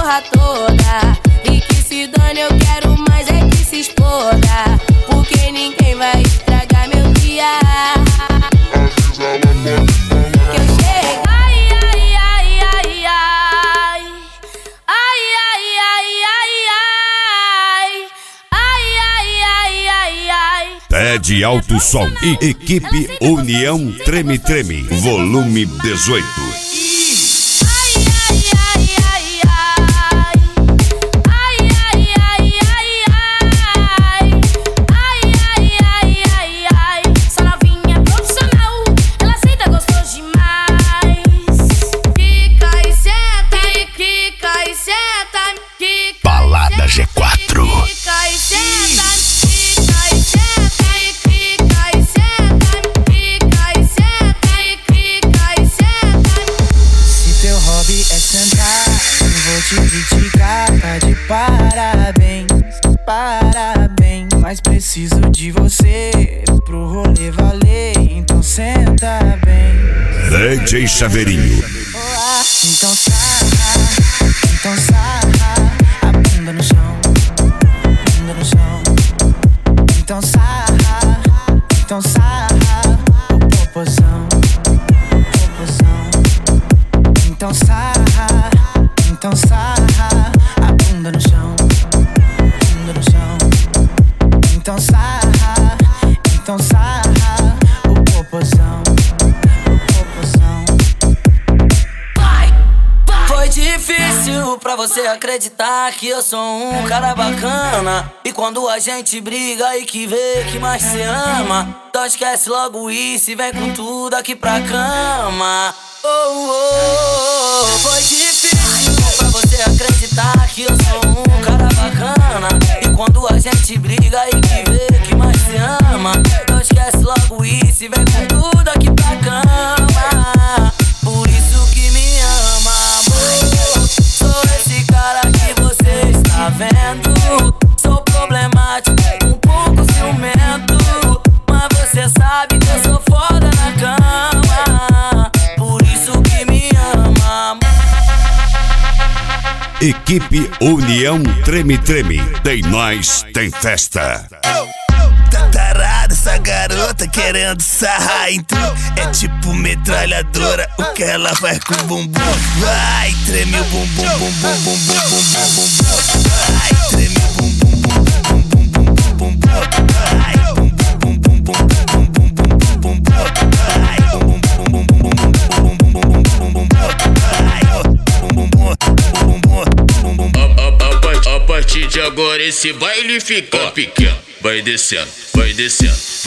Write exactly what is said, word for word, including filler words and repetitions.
porra toda. E que se dane, eu quero mais é que se exploda. Porque ninguém vai estragar meu dia. Que eu chego. Ai, ai, ai, ai, ai. Ai, ai, ai, ai, ai. Ai, ai, ai, ai, ai. Pede Alto Som e Equipe União Treme Treme, volume dezoito. Balada G quatro. Se teu hobby é sentar, não vou te criticar, tá de parabéns, parabéns. Mas preciso de você pro rolê valer, então senta bem. D J Chaveirinho. Então sarra, então sarra, a bunda no chão, bunda no chão. Então sarra, então sarra, o popozão, popozão. Então sarra, então sarra, a bunda no chão, bunda no chão. Então sarra, então sarra, o popozão, o popozão. Foi difícil pra você acreditar que eu sou um cara bacana. E quando a gente briga e que vê que mais cê ama, então esquece logo isso e vem com tudo aqui pra cama. Oh, oh, oh. Foi difícil pra você acreditar que eu sou um cara bacana. E quando a gente briga e que vê que mais cê ama, então esquece logo isso e vem com tudo aqui pra cama. Por isso que me ama, amor. Sou esse cara que você está vendo. Sou problemático, um pouco ciumento, mas você sabe que eu sou foda na cama. Por isso que me ama, amor. Equipe União Treme Treme, tem nós, tem festa. Tá tarada essa garota querendo sarrar em tudo. É tipo metralhadora, o que ela faz com o bumbum. Vai, treme o bumbum, bumbum, bumbum, bumbum, bumbum. Vai, treme o bumbum, bumbum, bumbum, bumbum, bumbum. Vai, bumbum, bumbum, bumbum, bumbum, bumbum, bumbum. Vai, bumbum, bumbum, bumbum, bumbum, bumbum, bumbum. Vai, bumbum, bumbum, bumbum, bumbum. A partir de agora esse baile fica pequeno. Vai descendo, vai descendo.